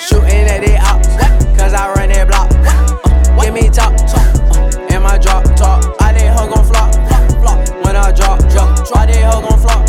Shooting at they ops, cause I run that block. Give me top, and my drop. I they hoe gon' flop. When I drop. I they hoe gon' flop.